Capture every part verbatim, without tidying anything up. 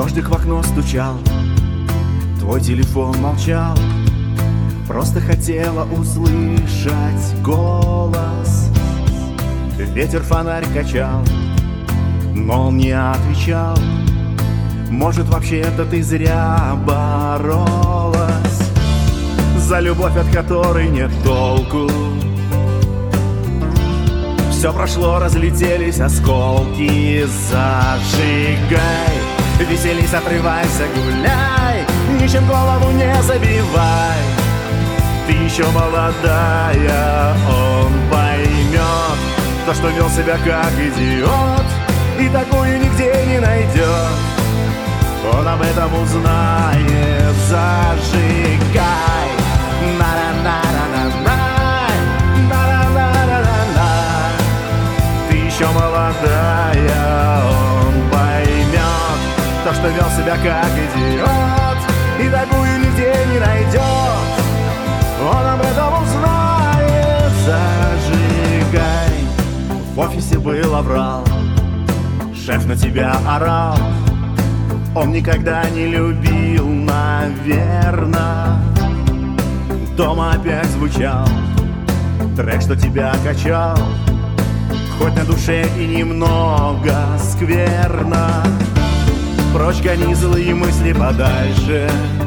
Дождик в окно стучал, твой телефон молчал, просто хотела услышать голос. Ветер фонарь качал, но он не отвечал. Может, вообще-то ты зря боролась за любовь, от которой нет толку. Все прошло, разлетелись осколки. Зажигай, веселись, отрывайся, гуляй, ничем голову не забивай. Ты еще молодая, он поймет то, что вел себя как идиот, и такую нигде не найдет. Он об этом узнает. Зажигай, на-на-на-на-на-на, на-на-на-на-на-на. Ты еще молодая, он поймет то, что вел себя как идиот, и такую нигде не найдет. Он об этом узнает. Зажигай. В офисе был аврал, шеф на тебя орал. Он никогда не любил, наверно. Дома опять звучал трек, что тебя качал, хоть на душе и немного скверно. Прочь гони злые мысли подальше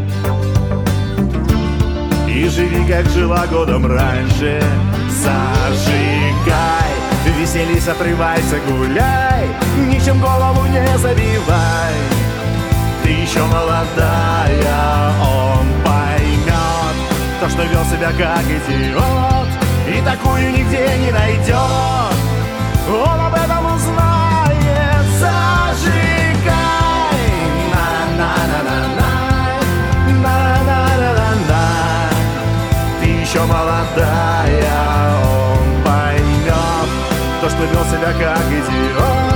и живи, как жила годом раньше. Зажигай, веселись, отрывайся, гуляй, ничем голову не забивай. Ты еще молодая, он поймет то, что вел себя как идиот, и такую нигде не найдет. Он об этом узнает. Зажигай, на-на-на-на-на, на-на-на-на-на. Ты еще молодая, он поймет то, что вел себя как идиот,